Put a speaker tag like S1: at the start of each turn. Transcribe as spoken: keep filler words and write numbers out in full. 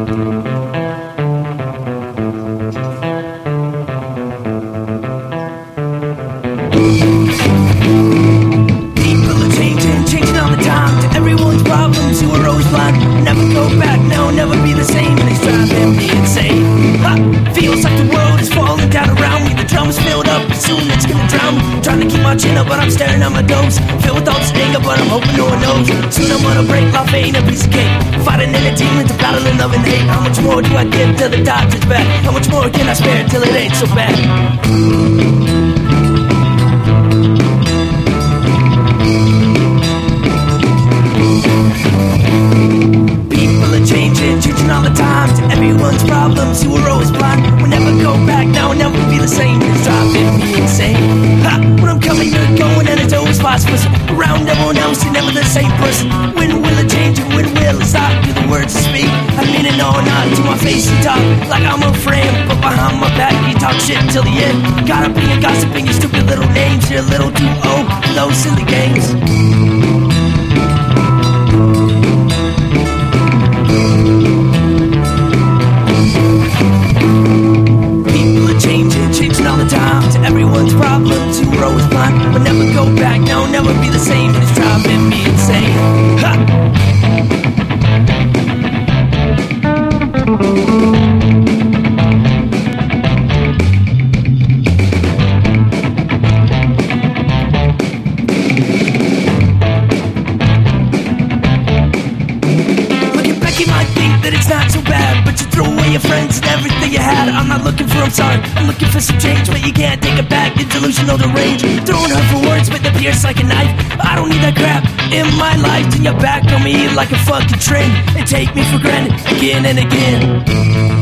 S1: Problems, you were always blind. Never go back, no, never be the same. And it's driving me insane. Ha! Feels like the world is falling down around me. The drum's filled up, but soon it's gonna drown me. Trying to keep my chin up, but I'm staring at my domes. Filled with all this anger, but I'm hoping no one knows. Soon I'm gonna break, life ain't a piece of cake. Fighting in a demon to battling love and hate. How much more do I give till the doctor's back? How much more can I spare till it ain't so bad? All the time to everyone's problems, you were always blind. We'll never go back, now we'll never be the same. It's driving me insane. Ha! When I'm coming, you're going, and it's always vice versa. Around everyone else, you're never the same person. When will it change and when will it stop? Do the words you speak, I mean it or not. To my face you talk like I'm a friend, but behind my back you talk shit till the end. Got up in your gossiping your stupid little names. You're a little too old for those silly games. Everyone's problems, you were always blind. But never go back, now I'll never be the same. And it's driving me insane. Ha! It's not so bad, but you throw away your friends and everything you had. I'm not looking for, I'm sorry, I'm looking for some change, but you can't take it back, you're delusional deranged. Throwing her for words, but they pierce like a knife. I don't need that crap in my life. Turn your back on me like a fucking train and take me for granted again and again.